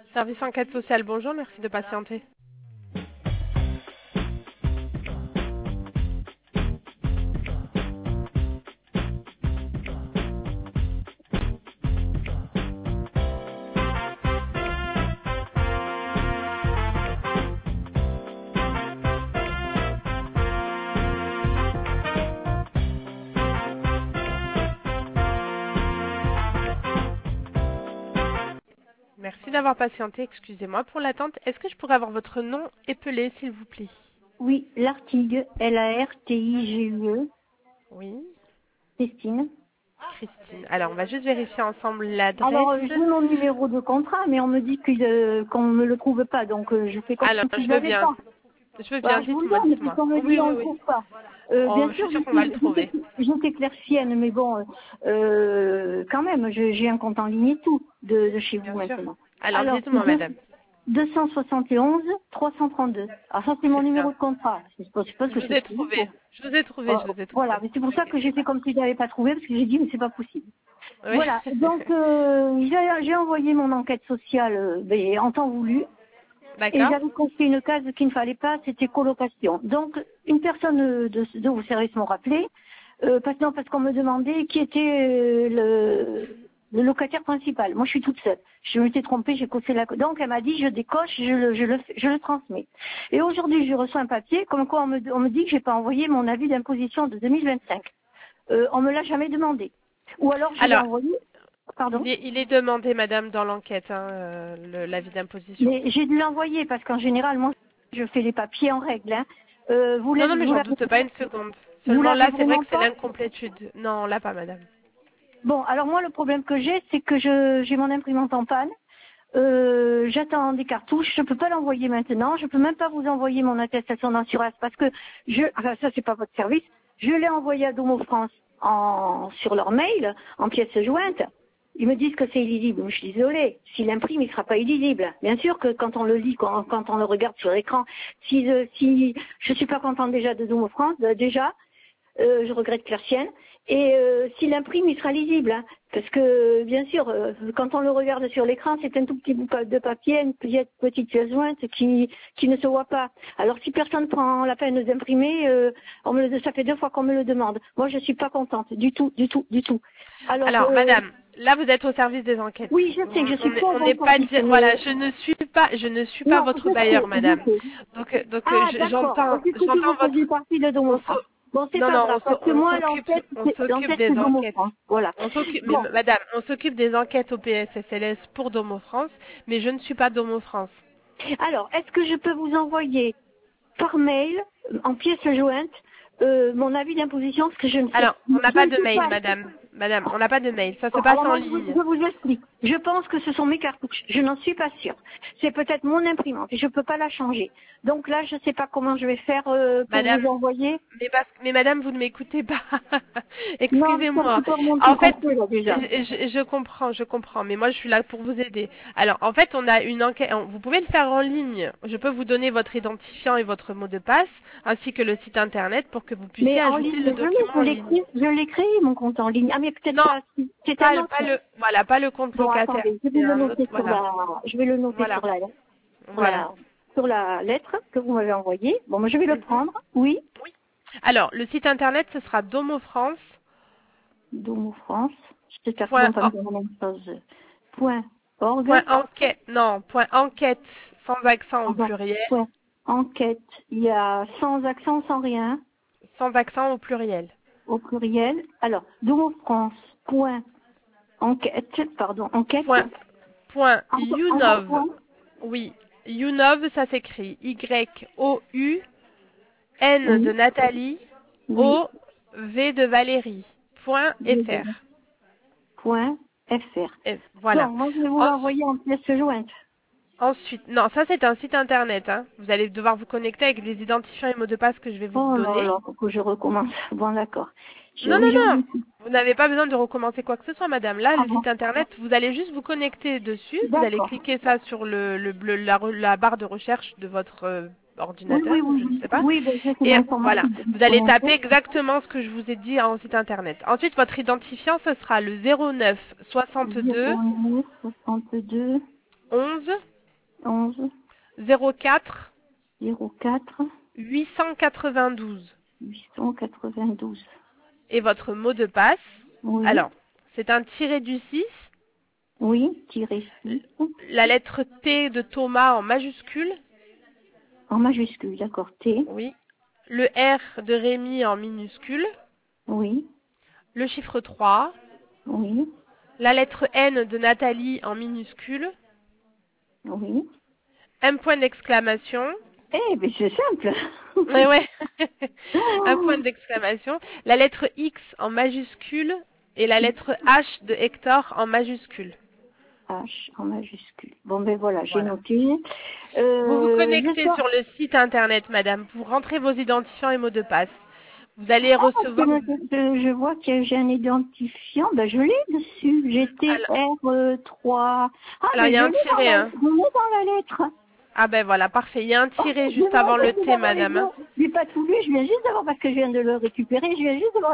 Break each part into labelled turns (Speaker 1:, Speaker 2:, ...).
Speaker 1: Service enquête sociale, bonjour, merci de patienter. Merci d'avoir patienté, excusez-moi pour l'attente. Est-ce que je pourrais avoir votre nom épelé, s'il vous plaît?
Speaker 2: Oui, Lartigue, Lartigue,
Speaker 1: Oui,
Speaker 2: Christine.
Speaker 1: Christine. Alors, on va juste vérifier ensemble l'adresse.
Speaker 2: Alors, j'ai mon numéro de contrat, mais on me dit qu'on ne me le trouve pas, donc je fais comme
Speaker 1: Alors,
Speaker 2: si
Speaker 1: je
Speaker 2: je
Speaker 1: veux
Speaker 2: l'avais
Speaker 1: bien.
Speaker 2: pas.
Speaker 1: Je veux bien,
Speaker 2: Voilà, je vous le
Speaker 1: dites-moi,
Speaker 2: donne,
Speaker 1: dites-moi.
Speaker 2: puisqu'on me dit
Speaker 1: Oui,
Speaker 2: on
Speaker 1: oui,
Speaker 2: ne le
Speaker 1: oui.
Speaker 2: trouve pas.
Speaker 1: Oh,
Speaker 2: Bien
Speaker 1: je
Speaker 2: sûr,
Speaker 1: suis sûre qu'on va le trouver.
Speaker 2: j'étais clercienne, mais bon, quand même, j'ai un compte en ligne et tout de chez vous
Speaker 1: Bien sûr.
Speaker 2: maintenant.
Speaker 1: Alors,
Speaker 2: Alors,
Speaker 1: dites-moi, madame.
Speaker 2: 271 332. Alors ça, c'est mon
Speaker 1: C'est
Speaker 2: numéro
Speaker 1: ça.
Speaker 2: de contrat. Je suppose
Speaker 1: Je
Speaker 2: que
Speaker 1: vous
Speaker 2: c'est
Speaker 1: ai
Speaker 2: ce qu'il me faut.
Speaker 1: trouvé. Je vous ai trouvé, je vous ai
Speaker 2: Voilà,
Speaker 1: trouvé.
Speaker 2: mais c'est pour ça que j'ai fait comme si je n'avais pas trouvé, parce que j'ai dit, mais c'est pas possible.
Speaker 1: Oui.
Speaker 2: Voilà, donc j'ai envoyé mon enquête sociale en temps voulu, et
Speaker 1: D'accord.
Speaker 2: j'avais coché une case qu'il ne fallait pas, c'était colocation. Donc, une personne de vos services m'ont rappelé, parce qu'on me demandait qui était le locataire principal. Moi, je suis toute seule. Je m'étais trompée, j'ai coché la... Donc, elle m'a dit, je décoche, je le transmets. Et aujourd'hui, je reçois un papier, comme quoi on me dit que j'ai pas envoyé mon avis d'imposition de 2025. On me l'a jamais demandé. Ou alors, je l'ai
Speaker 1: Alors,
Speaker 2: envoyé, pardon.
Speaker 1: il est demandé, madame, dans l'enquête, hein, l'avis d'imposition.
Speaker 2: Mais j'ai dû l'envoyer parce qu'en général, moi, je fais les papiers en règle. Hein.
Speaker 1: Non, non, mais j'en doute pas une seconde.
Speaker 2: Vous
Speaker 1: Seulement
Speaker 2: l'avez
Speaker 1: là, c'est vrai
Speaker 2: vraiment
Speaker 1: que c'est
Speaker 2: pas?
Speaker 1: l'incomplétude. Non, on l'a pas, madame.
Speaker 2: Bon, alors moi, le problème que j'ai, c'est que j'ai mon imprimante en panne. J'attends des cartouches. Je peux pas l'envoyer maintenant. Je peux même pas vous envoyer mon attestation d'assurance parce que enfin, ça, c'est pas votre service. Je l'ai envoyé à Domo France sur leur mail, en pièces jointes. Ils me disent que c'est illisible. Je suis désolée. S'il imprime, il sera pas illisible. Bien sûr que quand on le lit, quand on le regarde sur l'écran, si je suis pas contente déjà de Domo France, déjà, je regrette Clercienne. Et s'il imprime, il sera lisible. Hein, parce que, bien sûr, quand on le regarde sur l'écran, c'est un tout petit bout de papier, une petite pièce jointe qui ne se voit pas. Alors, si personne prend la peine d'imprimer, ça fait 2 fois qu'on me le demande. Moi, je suis pas contente. Du tout, du tout, du tout.
Speaker 1: Alors, madame, là, vous êtes au service des enquêtes.
Speaker 2: Oui, je sais que je suis trop
Speaker 1: On n'est pas voilà, je ne suis pas
Speaker 2: Non,
Speaker 1: votre
Speaker 2: je
Speaker 1: bailleur,
Speaker 2: sais, je
Speaker 1: madame.
Speaker 2: sais.
Speaker 1: Donc,
Speaker 2: Ah, d'accord. J'ai cru que vous
Speaker 1: j'entends
Speaker 2: faisiez
Speaker 1: votre,
Speaker 2: partie de
Speaker 1: on
Speaker 2: Domo France.
Speaker 1: s'o-
Speaker 2: Bon, c'est
Speaker 1: non,
Speaker 2: pas
Speaker 1: non,
Speaker 2: grave, parce que moi,
Speaker 1: on s'occupe
Speaker 2: l'enquête,
Speaker 1: des
Speaker 2: c'est Domo
Speaker 1: enquêtes.
Speaker 2: France. Voilà.
Speaker 1: Mais
Speaker 2: Bon,
Speaker 1: madame, on s'occupe des enquêtes au PSSLS pour Domo France, mais je ne suis pas Domo France.
Speaker 2: alors, est-ce que je peux vous envoyer par mail, en pièces jointes, mon avis d'imposition, parce que je ne sais,
Speaker 1: Alors, on n'a
Speaker 2: je
Speaker 1: pas
Speaker 2: ne
Speaker 1: de
Speaker 2: sais
Speaker 1: mail,
Speaker 2: pas.
Speaker 1: madame. Madame, on n'a pas de mail. Ça se
Speaker 2: Bon,
Speaker 1: passe
Speaker 2: alors
Speaker 1: en
Speaker 2: moi,
Speaker 1: ligne.
Speaker 2: je vous explique. Je pense que ce sont mes cartouches. Je n'en suis pas sûre. C'est peut-être mon imprimante et je ne peux pas la changer. Donc là, je ne sais pas comment je vais faire pour
Speaker 1: Madame,
Speaker 2: vous envoyer.
Speaker 1: mais madame, vous ne m'écoutez pas.
Speaker 2: Non, c'est un
Speaker 1: Excusez-moi.
Speaker 2: petit peu remonté
Speaker 1: En
Speaker 2: le
Speaker 1: fait,
Speaker 2: complet, là, déjà.
Speaker 1: je comprends, mais moi je suis là pour vous aider. Alors, en fait, on a une enquête, vous pouvez le faire en ligne. Je peux vous donner votre identifiant et votre mot de passe, ainsi que le site internet pour que vous puissiez
Speaker 2: Mais en
Speaker 1: ajouter
Speaker 2: ligne,
Speaker 1: le document en ligne.
Speaker 2: je l'ai créé, mon compte en ligne. Ah, mais peut-être
Speaker 1: Non,
Speaker 2: pas. C'est un autre.
Speaker 1: pas le compte
Speaker 2: Bon,
Speaker 1: locataire.
Speaker 2: attendez,
Speaker 1: C'est un autre, voilà.
Speaker 2: je vais le noter
Speaker 1: Voilà. Voilà.
Speaker 2: sur la lettre que vous m'avez envoyée. Bon, moi, je vais le
Speaker 1: Mhm.
Speaker 2: prendre. Oui.
Speaker 1: Oui. Alors, le site internet, ce sera domofrance.
Speaker 2: Domo France. J'espère qu'ils
Speaker 1: Point,
Speaker 2: vont pas me dire la même chose. Point org.
Speaker 1: point enquête, non, point enquête sans accent au
Speaker 2: Pardon.
Speaker 1: pluriel,
Speaker 2: Point enquête. Il y a sans accent, sans rien,
Speaker 1: sans accent au pluriel.
Speaker 2: au pluriel. Alors, Domo France. Point enquête. Pardon, enquête.
Speaker 1: Point
Speaker 2: Encore
Speaker 1: Younov,
Speaker 2: point.
Speaker 1: oui, Younov, ça s'écrit Y-O-U-N de
Speaker 2: Oui.
Speaker 1: Nathalie,
Speaker 2: Oui.
Speaker 1: O-V de Valérie, point FR.
Speaker 2: Point fr.
Speaker 1: Voilà.
Speaker 2: Bon, moi je vais vous
Speaker 1: Ensuite,
Speaker 2: l'envoyer en pièce jointe.
Speaker 1: non, ça c'est un site internet. Hein. Vous allez devoir vous connecter avec les identifiants et mots de passe que je vais vous
Speaker 2: Oh là
Speaker 1: donner.
Speaker 2: là, faut que je recommence. Bon, d'accord.
Speaker 1: Non,
Speaker 2: Oui,
Speaker 1: non,
Speaker 2: je vous
Speaker 1: non.
Speaker 2: écoute.
Speaker 1: Vous n'avez pas besoin de recommencer quoi que ce soit, madame. Là,
Speaker 2: Ah
Speaker 1: le
Speaker 2: bon,
Speaker 1: site internet, vous allez juste vous connecter dessus. Vous allez
Speaker 2: d'accord.
Speaker 1: cliquer ça sur la barre de recherche de votre ordinateur ou je ne sais pas.
Speaker 2: Oui, ben, j'ai fait
Speaker 1: Et voilà,
Speaker 2: l'informatique
Speaker 1: vous allez
Speaker 2: pour
Speaker 1: taper
Speaker 2: l'info.
Speaker 1: exactement ce que je vous ai dit en site internet. Ensuite, votre identifiant, ce sera le 09 62
Speaker 2: 09 62
Speaker 1: 11
Speaker 2: 11
Speaker 1: 04
Speaker 2: 04
Speaker 1: 892.
Speaker 2: 892.
Speaker 1: Et votre mot de passe,
Speaker 2: Oui.
Speaker 1: alors, c'est un tiré du 6,
Speaker 2: Oui, tiré 6.
Speaker 1: la lettre T de Thomas en majuscule,
Speaker 2: En majuscule, d'accord. T.
Speaker 1: oui, le R de Rémi en minuscule,
Speaker 2: Oui.
Speaker 1: le chiffre 3,
Speaker 2: Oui.
Speaker 1: la lettre N de Nathalie en minuscule,
Speaker 2: Oui.
Speaker 1: un point d'exclamation,
Speaker 2: Eh ben c'est simple.
Speaker 1: ouais, ouais. Un point
Speaker 2: Oh,
Speaker 1: d'exclamation, la lettre X en majuscule et la lettre H de Hector en majuscule.
Speaker 2: H en majuscule. Bon ben voilà, j'ai
Speaker 1: Voilà.
Speaker 2: noté.
Speaker 1: Vous vous
Speaker 2: Je
Speaker 1: connectez
Speaker 2: sors.
Speaker 1: sur le site internet, madame. Vous rentrez vos identifiants et mots de passe. Vous allez
Speaker 2: Parce que
Speaker 1: recevoir...
Speaker 2: je vois que j'ai un identifiant. Ben je l'ai dessus.
Speaker 1: Alors,
Speaker 2: GTR3. Ah
Speaker 1: alors, il
Speaker 2: mais
Speaker 1: y
Speaker 2: je
Speaker 1: a un
Speaker 2: l'ai dans
Speaker 1: tiret,
Speaker 2: la,
Speaker 1: hein.
Speaker 2: je l'ai dans la lettre.
Speaker 1: Ah ben voilà, parfait. Il y a un
Speaker 2: Oh,
Speaker 1: tiret
Speaker 2: je
Speaker 1: juste
Speaker 2: vois
Speaker 1: avant
Speaker 2: que
Speaker 1: le
Speaker 2: c'est
Speaker 1: T,
Speaker 2: d'avoir les
Speaker 1: madame.
Speaker 2: deux. Je l'ai pas tout lu, je viens juste d'avoir parce que je viens de le récupérer. Je viens juste d'avoir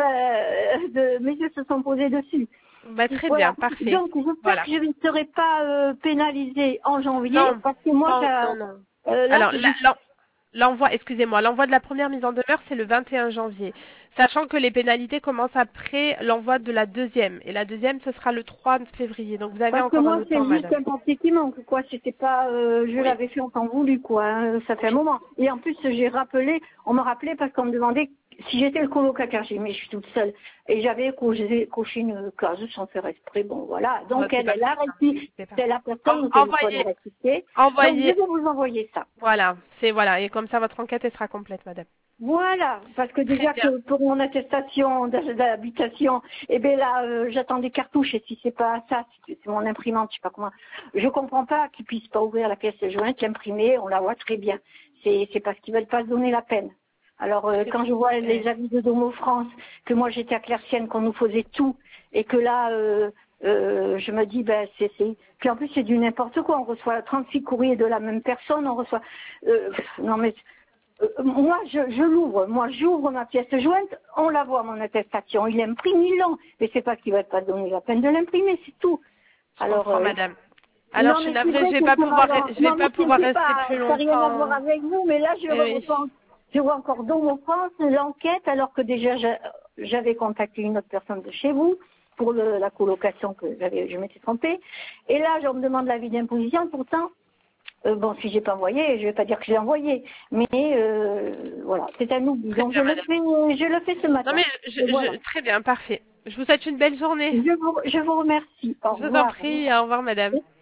Speaker 2: mes yeux se sont posés dessus.
Speaker 1: Bah, très
Speaker 2: Voilà.
Speaker 1: bien, parfait.
Speaker 2: Donc j'espère
Speaker 1: Voilà.
Speaker 2: que je ne serai pas pénalisée en janvier
Speaker 1: Non,
Speaker 2: parce que moi
Speaker 1: non, non.
Speaker 2: là
Speaker 1: Alors, l'envoi, excusez-moi, l'envoi de la première mise en demeure, c'est le 21 janvier. Sachant que les pénalités commencent après l'envoi de la deuxième. Et la deuxième, ce sera le 3 février. Donc, vous avez
Speaker 2: parce que
Speaker 1: encore un
Speaker 2: moi
Speaker 1: autre
Speaker 2: c'est
Speaker 1: temps,
Speaker 2: juste
Speaker 1: madame.
Speaker 2: un papier qui manque quoi. C'était pas je
Speaker 1: Oui,
Speaker 2: l'avais fait en temps voulu quoi. Hein. Ça fait un
Speaker 1: oui.
Speaker 2: moment. Et en plus j'ai rappelé, on m'a rappelé parce qu'on me demandait si j'étais le colocataire. J'ai dit mais je suis toute seule et j'avais coché une case sans faire exprès. Bon voilà.
Speaker 1: Bah,
Speaker 2: Donc
Speaker 1: c'est
Speaker 2: elle
Speaker 1: pas
Speaker 2: est là,
Speaker 1: très grave. C'est pas
Speaker 2: c'est la
Speaker 1: grave.
Speaker 2: personne au téléphone
Speaker 1: Envoyez,
Speaker 2: à rectifier. Donc je
Speaker 1: envoyez.
Speaker 2: vais vous envoyer ça.
Speaker 1: Voilà, voilà. Et comme ça, votre enquête, elle sera complète, madame.
Speaker 2: Voilà, parce que
Speaker 1: Très
Speaker 2: déjà
Speaker 1: bien.
Speaker 2: que pour mon attestation d'habitation, eh bien là, j'attends des cartouches et si c'est pas ça, c'est mon imprimante, je sais pas comment. Je comprends pas qu'ils puissent pas ouvrir la pièce jointe, l'imprimer, on la voit très bien. C'est parce qu'ils veulent pas se donner la peine. Alors quand je vois les avis de Domo France, que moi j'étais à Claircienne, qu'on nous faisait tout, et que là, je me dis, ben puis en plus c'est du n'importe quoi. On reçoit 36 courriers de la même personne, on reçoit, non mais je l'ouvre, moi j'ouvre ma pièce jointe, on la voit mon attestation, il imprime, il l'ont, mais c'est pas qu'il va pas donner la peine de l'imprimer, c'est tout.
Speaker 1: Je
Speaker 2: Alors,
Speaker 1: comprends, madame. Alors,
Speaker 2: non
Speaker 1: je suis
Speaker 2: mais c'est
Speaker 1: navrée,
Speaker 2: vrai que ça va
Speaker 1: je vais
Speaker 2: non mais
Speaker 1: pas pouvoir
Speaker 2: c'est
Speaker 1: rester
Speaker 2: pas,
Speaker 1: plus
Speaker 2: ça n'a rien à voir
Speaker 1: longtemps.
Speaker 2: avec vous, mais là
Speaker 1: Eh oui.
Speaker 2: je vois encore dans mon France l'enquête, alors que déjà j'avais contacté une autre personne de chez vous pour la colocation que je m'étais trompée, et là on me demande l'avis d'imposition, pourtant. Bon, si j'ai pas envoyé, je vais pas dire que j'ai envoyé, mais voilà, c'est un oubli.
Speaker 1: Très
Speaker 2: Donc
Speaker 1: bien, madame.
Speaker 2: je le fais ce
Speaker 1: Non,
Speaker 2: matin.
Speaker 1: mais
Speaker 2: Et voilà.
Speaker 1: très bien, parfait. Je vous souhaite une belle journée.
Speaker 2: Je vous remercie. Au
Speaker 1: Je vous en
Speaker 2: revoir.
Speaker 1: prie. Au revoir, madame.